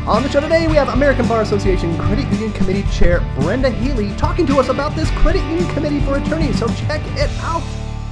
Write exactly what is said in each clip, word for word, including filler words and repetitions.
On the show today, we have American Bar Association Credit Union Committee Chair Brenda Healy talking to us about this Credit Union Committee for Attorneys, so check it out.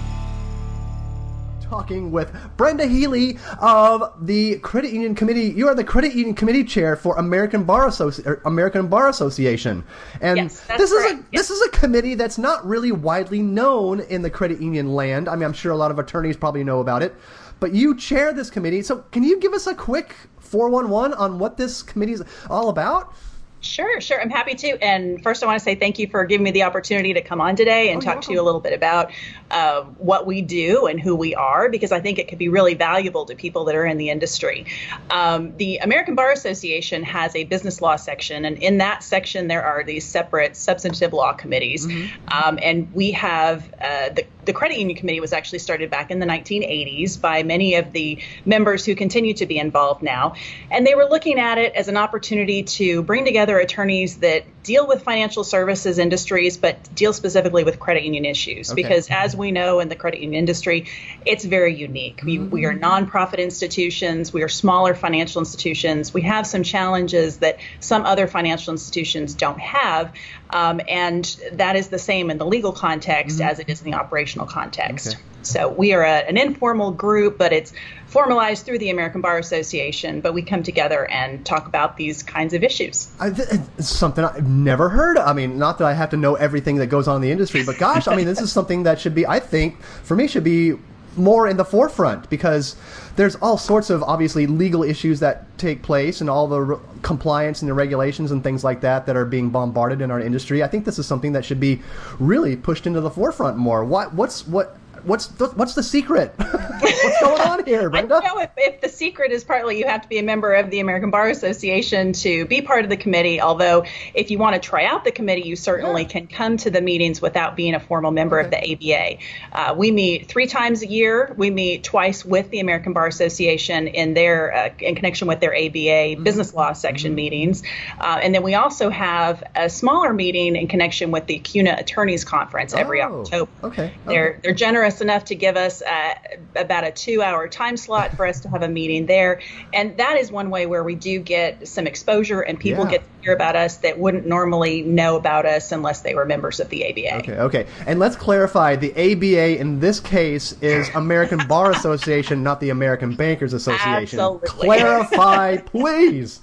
Talking with Brenda Healy of the Credit Union Committee. You are the Credit Union Committee Chair for American Bar Associ- American Bar Association, and yes, that's this is correct. a this is a committee that's not really widely known in the credit union land. I mean, I'm sure a lot of attorneys probably know about it, but you chair this committee. So, can you give us a quick four one one on what this committee is all about? Sure, sure. I'm happy to. And first, I want to say thank you for giving me the opportunity to come on today and oh, talk to you a little bit about uh, what we do and who we are, because I think it could be really valuable to people that are in the industry. Um, the American Bar Association has a business law section, and in that section, there are these separate substantive law committees. Mm-hmm. Um, and we have uh, the The Credit Union Committee was actually started back in the nineteen eighties by many of the members who continue to be involved now. And they were looking at it as an opportunity to bring together attorneys that deal with financial services industries, but deal specifically with credit union issues. Okay. Because as we know in the credit union industry, it's very unique. We, mm-hmm. we are nonprofit institutions. We are smaller financial institutions. We have some challenges that some other financial institutions don't have. Um, and that is the same in the legal context mm-hmm. as it is in the operational context. Okay. So we are a, an informal group, but it's formalized through the American Bar Association. But we come together and talk about these kinds of issues. I, it's something I've never heard. I mean, not that I have to know everything that goes on in the industry, but gosh, I mean, this is something that should be, I think, for me, should be more in the forefront, because there's all sorts of obviously legal issues that take place and all the re- compliance and the regulations and things like that that are being bombarded in our industry. I think this is something that should be really pushed into the forefront more. What, what's what? What's the, what's the secret? What's going on here, Brenda? I don't know if, if the secret is partly you have to be a member of the American Bar Association to be part of the committee, although if you want to try out the committee, you certainly yeah. can come to the meetings without being a formal member okay. of the A B A. Uh, we meet three times a year. We meet twice with the American Bar Association in their uh, in connection with their A B A mm-hmm. business law section mm-hmm. meetings. Uh, and then we also have a smaller meeting in connection with the C U N A Attorneys Conference every oh, October. Okay. They're, okay. they're generous enough to give us uh, about a two-hour time slot for us to have a meeting there. And that is one way where we do get some exposure and people yeah. get to hear about us that wouldn't normally know about us unless they were members of the A B A. Okay, okay. And let's clarify, the A B A in this case is American Bar Association, not the American Bankers Association. Absolutely. Clarify, please.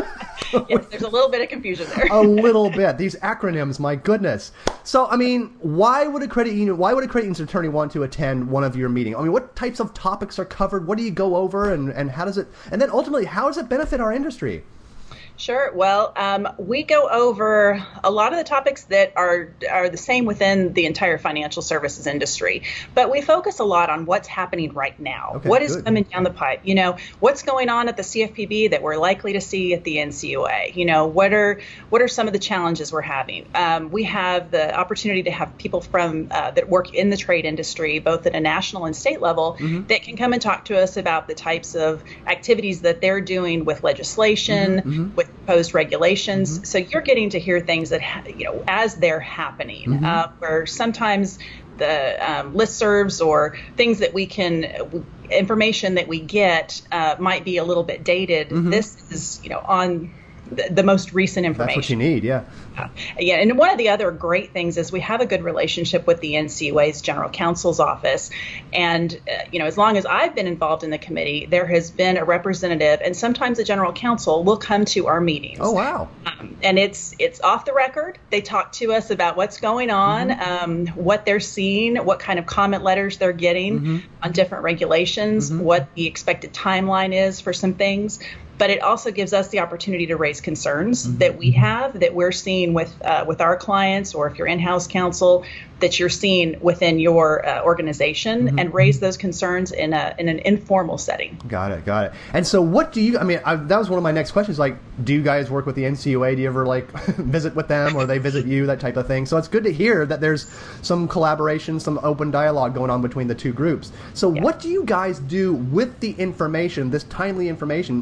Yes, there's a little bit of confusion there. A little bit. These acronyms, my goodness. So, I mean, why would a credit union, why would a credit union's attorney want to attend one of your meetings? I mean, what types of topics are covered? What do you go over, and, and how does it, and then ultimately, how does it benefit our industry? Sure. Well, um, we go over a lot of the topics that are are the same within the entire financial services industry, but we focus a lot on what's happening right now. Okay, what is good. coming down the pipe? You know, what's going on at the C F P B that we're likely to see at the N C U A? You know, what are what are some of the challenges we're having? Um, we have the opportunity to have people from uh, that work in the trade industry, both at a national and state level, mm-hmm. that can come and talk to us about the types of activities that they're doing with legislation, mm-hmm, mm-hmm. with proposed regulations. Mm-hmm. So you're getting to hear things that, ha- you know, as they're happening, mm-hmm. uh, where sometimes the um, listservs or things that we can, information that we get uh, might be a little bit dated. Mm-hmm. This is, you know, on the, the most recent information. That's what you need, yeah. Uh, yeah, and one of the other great things is we have a good relationship with the N C U A's General Counsel's office. And, uh, you know, as long as I've been involved in the committee, there has been a representative, and sometimes the General Counsel will come to our meetings. Oh, wow. Um, and it's it's off the record. They talk to us about what's going on, mm-hmm. um, what they're seeing, what kind of comment letters they're getting mm-hmm. on different regulations, mm-hmm. what the expected timeline is for some things. But it also gives us the opportunity to raise concerns mm-hmm. that we have, that we're seeing with uh, with our clients, or if you're in-house counsel, that you're seeing within your uh, organization, mm-hmm. and raise those concerns in a in an informal setting. Got it, got it. And so what do you, I mean, I, that was one of my next questions, like, do you guys work with the N C U A? Do you ever, like, visit with them, or they visit you, that type of thing? So it's good to hear that there's some collaboration, some open dialogue going on between the two groups. So yeah. What do you guys do with the information, this timely information?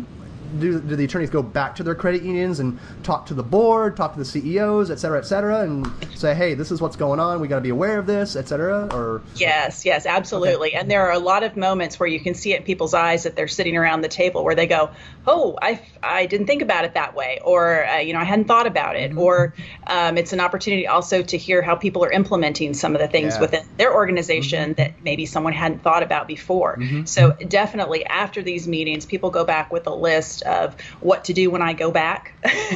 do, do the attorneys go back to their credit unions and talk to the board, talk to the C E Os, et cetera, et cetera, and say, hey, this is what's going on. We got to be aware of this, et cetera? Or yes, yes, absolutely. Okay. And there are a lot of moments where you can see it in people's eyes that they're sitting around the table where they go, oh, I, I didn't think about it that way, or uh, you know, I hadn't thought about it, mm-hmm. or um, it's an opportunity also to hear how people are implementing some of the things yeah. within their organization mm-hmm. that maybe someone hadn't thought about before. Mm-hmm. So definitely after these meetings, people go back with a list of what to do when I go back,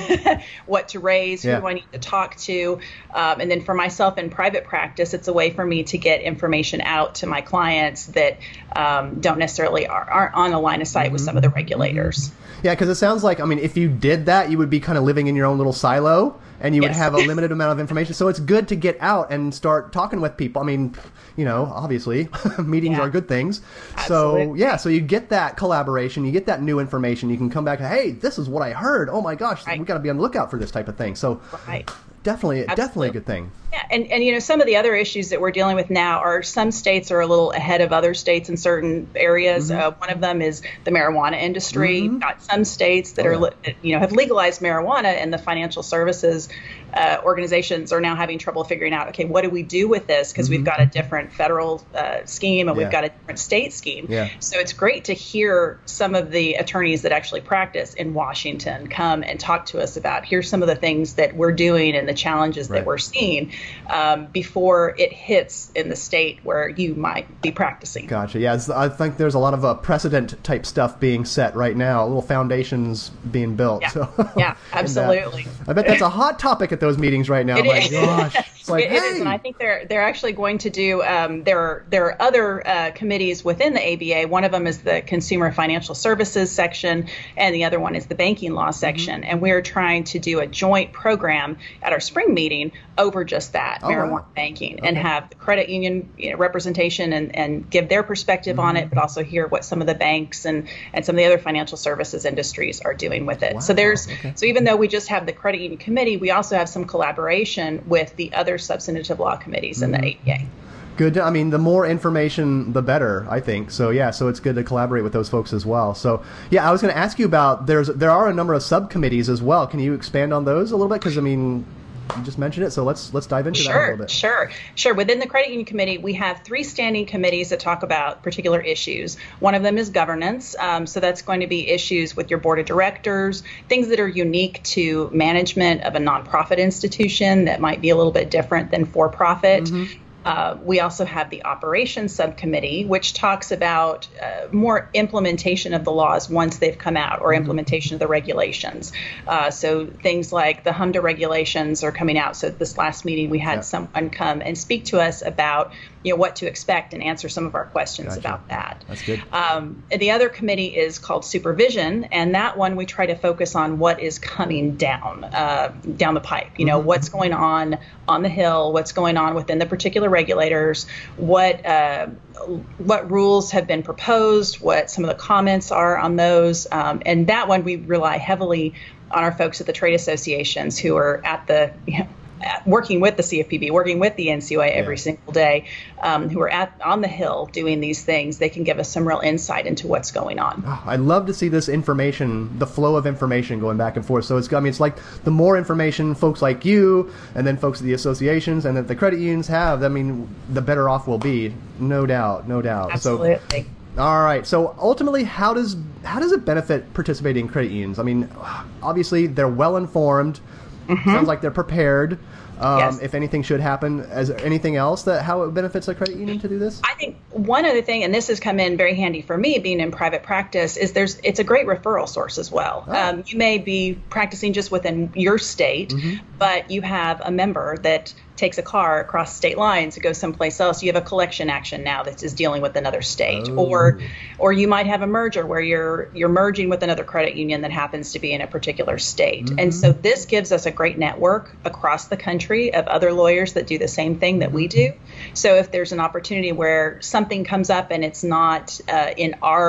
what to raise, yeah. who I need to talk to. Um, and then for myself in private practice, it's a way for me to get information out to my clients that um, don't necessarily are, aren't on a line of sight mm-hmm. with some of the regulators. Yeah, because it sounds like, I mean, if you did that, you would be kind of living in your own little silo and you yes. would have a limited amount of information. So it's good to get out and start talking with people. I mean, you know, obviously, meetings yeah. are good things. Absolutely. So, yeah, so you get that collaboration, you get that new information. You can come back and, hey, this is what I heard. Oh, my gosh, right. we got to be on the lookout for this type of thing. So right. definitely, Absolutely. definitely a good thing. Yeah, and, and, you know, some of the other issues that we're dealing with now are some states are a little ahead of other states in certain areas. Mm-hmm. Uh, one of them is the marijuana industry. Mm-hmm. Got some states that oh, are, yeah. you know, have legalized marijuana, and the financial services uh, organizations are now having trouble figuring out, okay, what do we do with this? Because mm-hmm. we've got a different federal uh, scheme and yeah. we've got a different state scheme. Yeah. So it's great to hear some of the attorneys that actually practice in Washington come and talk to us about, here's some of the things that we're doing and the challenges right. that we're seeing. Um, before it hits in the state where you might be practicing. Gotcha. Yeah, I think there's a lot of uh, precedent type stuff being set right now, little foundations being built. Yeah, so, yeah absolutely. I bet that's a hot topic at those meetings right now. It My is. gosh. It's like, it, hey. it is, and I think they're they're actually going to do. Um, there are there are other uh, committees within the A B A. One of them is the Consumer Financial Services section, and the other one is the Banking Law section. Mm-hmm. And we're trying to do a joint program at our spring meeting over just that, oh, marijuana wow. banking, okay. and have the credit union you know, representation and, and give their perspective mm-hmm. on it, but also hear what some of the banks and, and some of the other financial services industries are doing with it. Wow. So there's okay. so even though we just have the credit union committee, we also have some collaboration with the other substantive law committees mm-hmm. in the A B A. Good. I mean, the more information, the better, I think. So, yeah, so it's good to collaborate with those folks as well. So, yeah, I was going to ask you about, there's there are a number of subcommittees as well. Can you expand on those a little bit? Because, I mean, you just mentioned it, so let's let's dive into sure, that a little bit. Sure, sure. Within the Credit Union Committee, we have three standing committees that talk about particular issues. One of them is governance, um, so that's going to be issues with your board of directors, things that are unique to management of a nonprofit institution that might be a little bit different than for-profit. Mm-hmm. Uh, we also have the operations subcommittee, which talks about uh, more implementation of the laws once they've come out, or implementation of the regulations. Uh, so things like the HMDA regulations are coming out. So this last meeting, we had yeah. someone come and speak to us about you know what to expect and answer some of our questions gotcha. about that. That's good. Um, the other committee is called supervision, and that one we try to focus on what is coming down uh, down the pipe. You know, mm-hmm. what's going on on the Hill, what's going on within the particular regulators, what uh, what rules have been proposed, what some of the comments are on those, um, and that one we rely heavily on our folks at the trade associations who are at the you know, working with the C F P B, working with the N C U A every yeah. single day, um, who are at on the Hill doing these things. They can give us some real insight into what's going on. Oh, I'd love to see this information, the flow of information going back and forth. So it's, I mean, it's like the more information folks like you and then folks at the associations and that the credit unions have, I mean, the better off we'll be. No doubt, no doubt. Absolutely. So, all right. So ultimately, how does how does it benefit participating in credit unions? I mean, obviously they're well informed. Mm-hmm. Sounds like they're prepared. Um, yes. If anything should happen, is there anything else that how it benefits a credit union to do this? I think one other thing, and this has come in very handy for me being in private practice, is there's it's a great referral source as well. Oh. Um, you may be practicing just within your state, mm-hmm. but you have a member that takes a car across state lines to go someplace else. You have a collection action now that is dealing with another state, oh. or or you might have a merger where you're you're merging with another credit union that happens to be in a particular state. Mm-hmm. And so this gives us a great network across the country of other lawyers that do the same thing that we do. So if there's an opportunity where something comes up and it's not uh, in our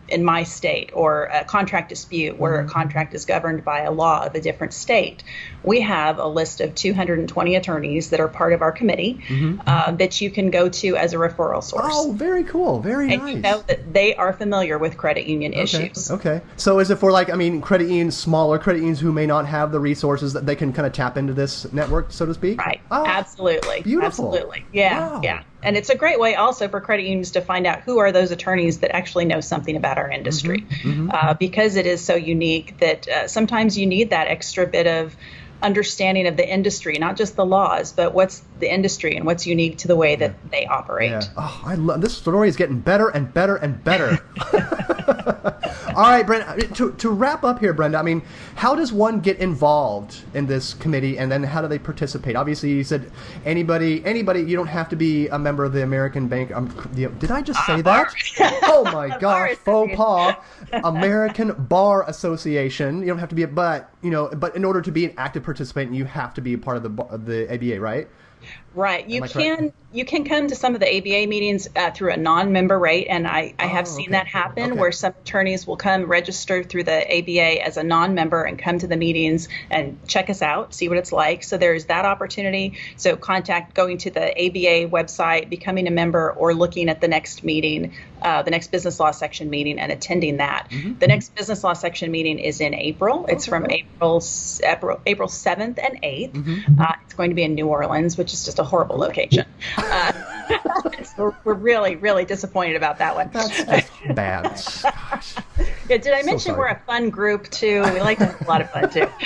in my state, or a contract dispute where mm-hmm. a contract is governed by a law of a different state, we have a list of two hundred twenty attorneys that are part of our committee mm-hmm. uh, that you can go to as a referral source. Oh, very cool. Very and nice. And you know that they are familiar with credit union okay. issues. Okay. So is it for, like, I mean, credit unions, smaller credit unions who may not have the resources that they can kind of tap into this network, so to speak? Right. Oh, absolutely. Beautiful. Absolutely. Yeah. Wow. Yeah. And it's a great way also for credit unions to find out who are those attorneys that actually know something about our industry, mm-hmm. Mm-hmm. Uh, because it is so unique that uh, sometimes you need that extra bit of understanding of the industry, not just the laws, but what's the industry and what's unique to the way that yeah. they operate. Yeah. Oh, I love this story is getting better and better and better. All right, Brenda, to, to wrap up here, Brenda, I mean, how does one get involved in this committee, and then how do they participate? Obviously, you said anybody, anybody, you don't have to be a member of the American Bank. Um, the, did I just say uh, that? Oh, my gosh, faux pas. American Bar Association. You don't have to be a, but, you know, but in order to be an active participant, you have to be a part of the, of the A B A, right? Right. You can you can come to some of the A B A meetings uh, through a non-member rate, and I, I have oh, seen okay. that happen okay. where some attorneys will come register through the A B A as a non-member and come to the meetings and check us out, see what it's like. So there's that opportunity. So contact going to the A B A website, becoming a member, or looking at the next meeting, uh, the next business law section meeting, and attending that. Mm-hmm. The next business law section meeting is in April. It's okay. from April April April seventh and eighth. Mm-hmm. Uh, it's going to be in New Orleans, which is just a horrible location. Uh, so we're really, really disappointed about that one. That's just bad. Gosh. Yeah, did I mention so we're a fun group too? We like to have a lot of fun too.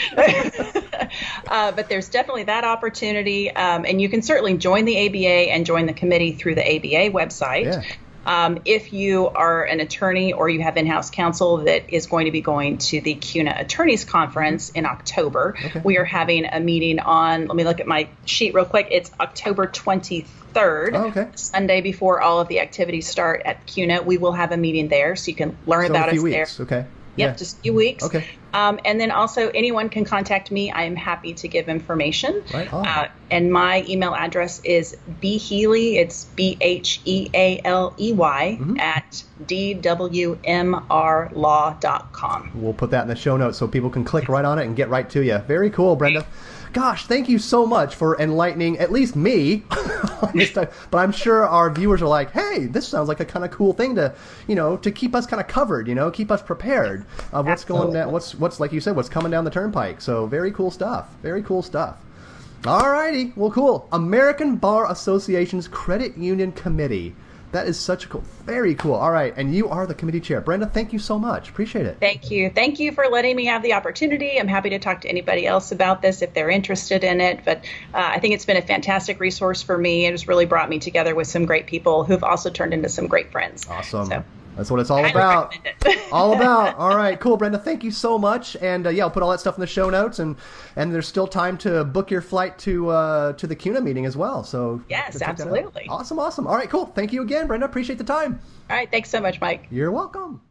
uh, but there's definitely that opportunity, um, and you can certainly join the A B A and join the committee through the A B A website. Yeah. Um, if you are an attorney or you have in-house counsel that is going to be going to the C U N A Attorneys Conference in October, okay. we are having a meeting on, let me look at my sheet real quick, it's October twenty-third, oh, okay. Sunday before all of the activities start at C U N A. We will have a meeting there, so you can learn so about a few us weeks. there. Okay. Yep, yeah. just a few weeks. Okay. Um, and then also anyone can contact me. I am happy to give information. Right on. Uh, and my email address is bhealey, it's B H E A L E Y, mm-hmm. at D W M R law dot com. We'll put that in the show notes so people can click right on it and get right to you. Very cool, Brenda. Gosh, thank you so much for enlightening at least me on this time. But I'm sure our viewers are like, hey, this sounds like a kind of cool thing to, you know, to keep us kind of covered, you know, keep us prepared of what's Absolutely. going down, what's, what's, like you said, what's coming down the turnpike. So very cool stuff. Very cool stuff. All righty. Well, cool. American Bar Association's Credit Union Committee. That is such a cool, very cool. All right, and you are the committee chair. Brenda, thank you so much. Appreciate it. Thank you. Thank you for letting me have the opportunity. I'm happy to talk to anybody else about this if they're interested in it. But uh, I think it's been a fantastic resource for me. It has really brought me together with some great people who've also turned into some great friends. Awesome. So, that's what it's all about. all about. All right, cool, Brenda. Thank you so much. And uh, yeah, I'll put all that stuff in the show notes. And and there's still time to book your flight to uh, to the C U N A meeting as well. So yes, absolutely. Awesome, awesome. All right, cool. Thank you again, Brenda. Appreciate the time. All right, thanks so much, Mike. You're welcome.